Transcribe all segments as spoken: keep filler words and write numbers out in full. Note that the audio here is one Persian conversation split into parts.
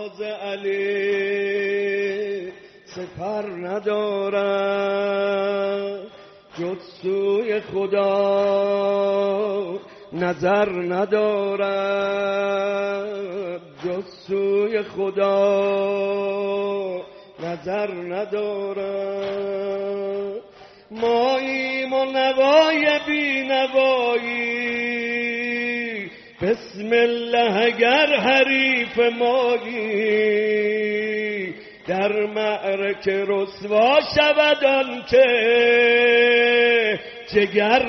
سرباز علی سپر ندارد، جز سوی خدا نظر ندارد، جز سوی خدا نظر ندارد. ماییم و نوای بی نوایی، بسم الله اگر حریف مایی، در معرکه رسوا شود آن که جگر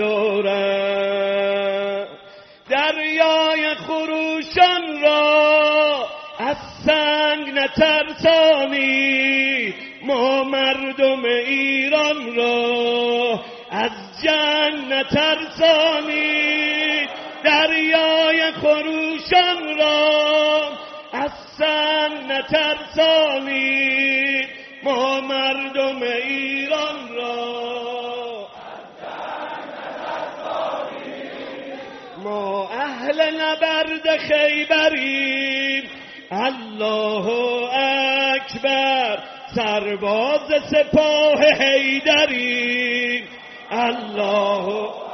ندارد. دریای خروشان را از سنگ نترسانی، ما مردم ایران را از جنگ نترسانی. دریای خروشان را از سنگ نترسانی، ما مردم ایران را از جنگ نترسانی. ما اهل نبرد خیبریم، الله اکبر، سرباز سپاه حیدریم، الله اکبر.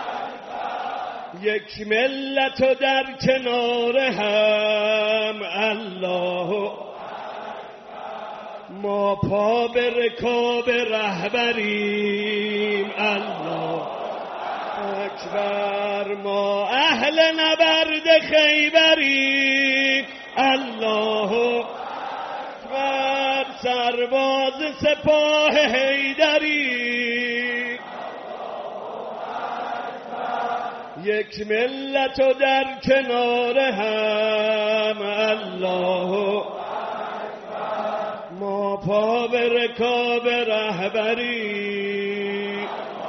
یک ملت و در کنار هم، الله اکبر. ما پا به رکاب رهبریم، الله اکبر. ما اهل نبرد خیبریم، الله اکبر، سرباز سپاه حیدریم، یک ملت و در کنار هم، الله اکبر. ما پا به رکاب رهبریم،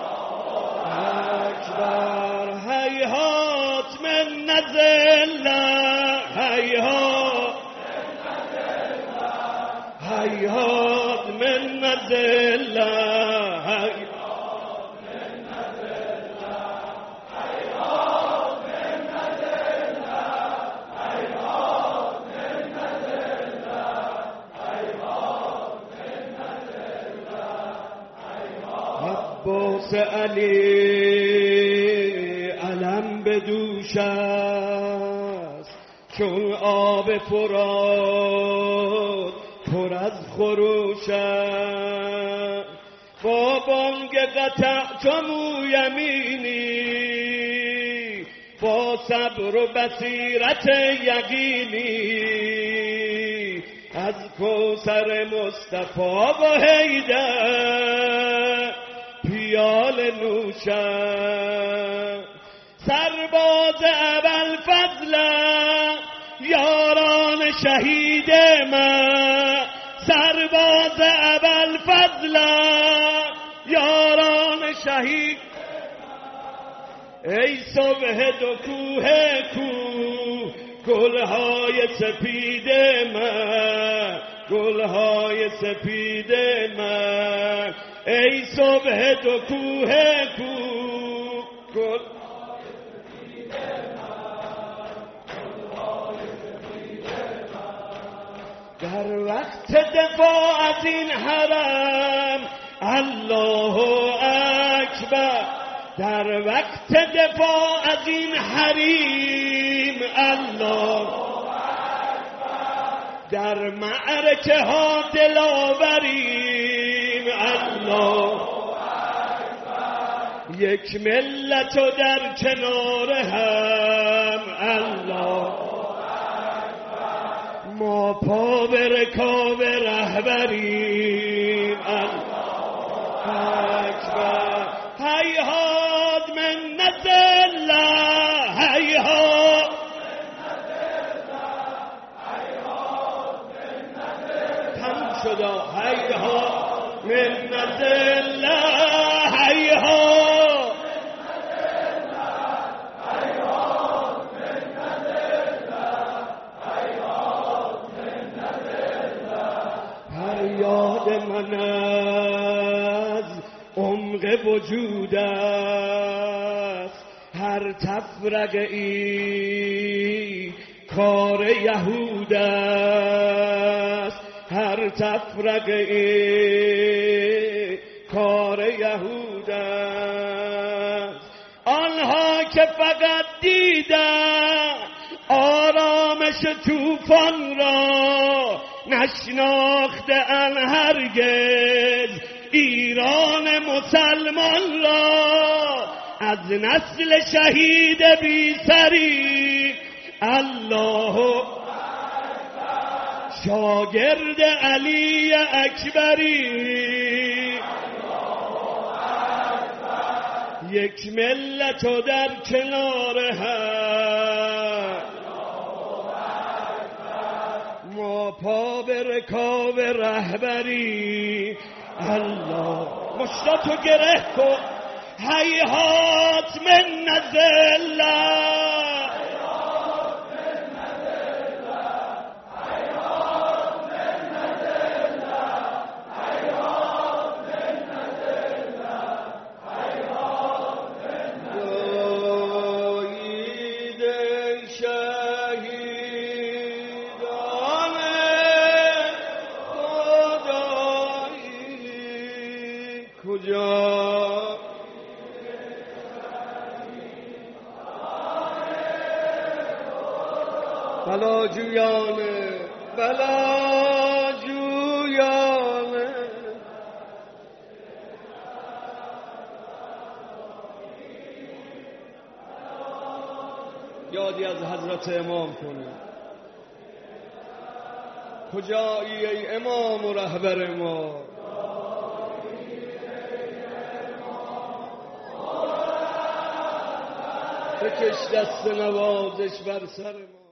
اکبر. هیهات من نزل، هیهات هیهات من نزل، عباس علی علم به دوش است، چون آب فرات پر از خروش است. با بانگ قطع چمو یمینی، با صبر و بصیرت یقینی، از کوثر مصطفی و حیدر پیال نوشم. سرباز ابوالفضل یاران شهید من، سرباز ابوالفضل یاران شهید. ای صبح دو کوه کوه، گلهای سپید من، گلهای سپید من. ای صبح دو کوه کوه، گل در وقت دفاع از این حرم، الله اکبر. در وقت دفاع از این حریم، الله اکبر. در معرکه ها دلاوریم، الله اکبر. یک ملت و در کنار هم، الله اکبر. ما پا به رکاب رهبریم، الله اکبر. هیهات من نزل، هیهات تم شد. هیهات من نزل، هیهات فریاد من از عمق وجود است، هر تفرقه ای کار یهود یهود است، هر تفرقه ای کار یهود است. آنها که فقط دیدن آرامش طوفان را، نشناخته‌اند هرگز ایران مسلمان را. از نسل شهید بی سری الله شاگرد علی اکبری، یک ملت و در کنار هم، ما پا به رکاب رهبری. الله مشتاتو گره کن، هیهات من نزله، بلا جویانه بلا جویانه، یادی از حضرت امام کنه. کجایی ای امام و رهبر ما؟ بکش دست نوازش بر سر ما.